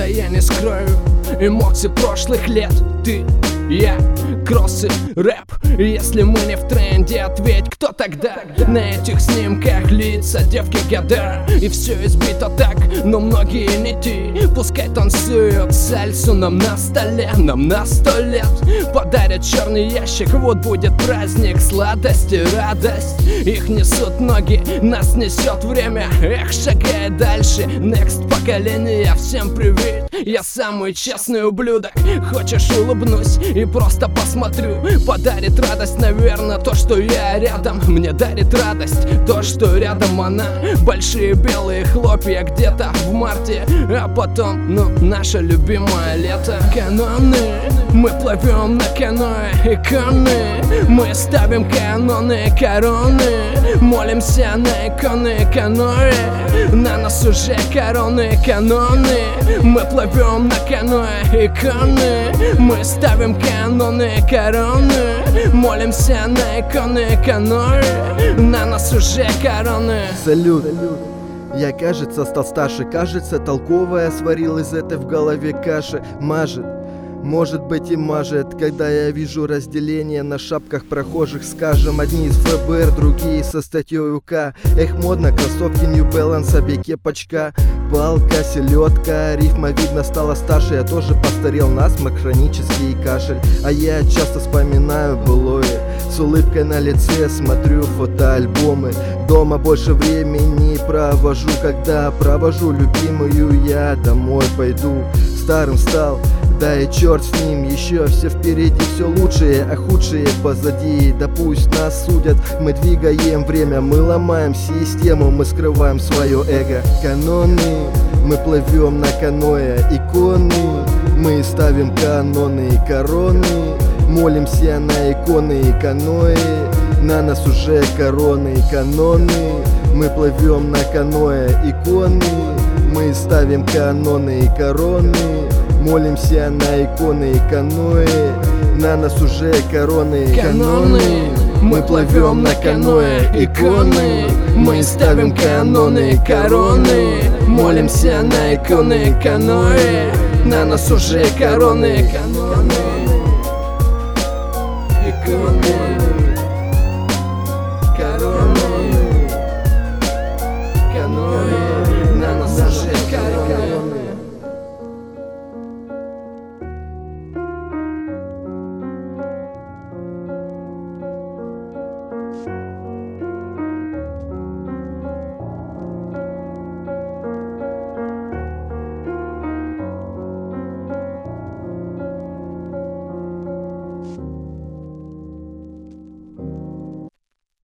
Да я не скрою эмоций прошлых лет. Ты, я, кроссы, рэп. Если мы не в тренде, ответь, кто тогда? На этих снимках лица девки года. И все избито так, но многие не те. Пускай танцуют сальсу нам на столе. Нам на 100 лет подарят черный ящик. Вот будет праздник, сладость и радость. Их несут ноги, нас несет время. Эх, шагай дальше, next поколение. Всем привет, я самый честный ублюдок. Хочешь, улыбнусь и просто посмотрю. Подарит радость, наверное, то, что я рядом. Мне дарит радость то, что рядом она. Большие белые хлопья где-то в марте. А потом, наше любимое лето. Каноны, мы плывем на каноэ. Иконы, мы ставим каноны, короны. Молимся на иконы, каноэ. На нас уже короны, каноны. Мы плывем на каноэ, иконы. Мы ставим каноны, короны. Молимся на иконы, каноэ. На нас уже короны. Салют. Я, кажется, стал старше. Кажется, толковая сварил из этой в голове каши. Мажет, может быть и мажет, когда я вижу разделение на шапках прохожих. Скажем, одни из ФБР, другие со статьей УК. Эх, модно, кроссовки New Balance, обе кепочка. Палка, селедка, рифма видно стала старше. Я тоже постарел, насморк, хронический кашель. А я часто вспоминаю былое, с улыбкой на лице смотрю фотоальбомы. Дома больше времени провожу, когда провожу любимую я домой пойду. Старым стал, да и черт с ним, еще все впереди, все лучшее, а худшее позади. Да пусть нас судят, мы двигаем время, мы ломаем систему, мы скрываем свое эго. Каноны, мы плывем на каноэ, иконы, мы ставим каноны и короны. Молимся на иконы и каноэ, на нас уже короны и каноны. Мы плывем на каноэ, иконы, мы ставим каноны и короны. Молимся на иконы и каноэ, на нас уже короны и каноны. Мы плывем на каноэ, иконы, мы ставим каноны и короны. Молимся на иконы и каноэ, на нас уже короны и каноны. Иконы, короны, каноэ, на нас уже короны.